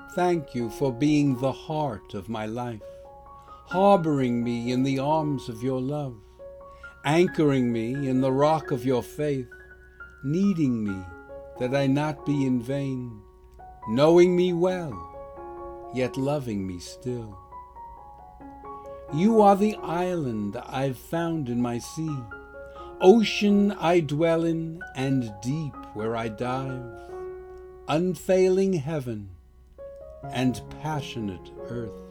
Thank you for being the heart of my life, harboring me in the arms of your love, anchoring me in the rock of your faith, needing me that I not be in vain, knowing me well, yet loving me still. You are the island I've found in my sea, ocean I dwell in, and deep where I dive, unfailing heaven and passionate earth.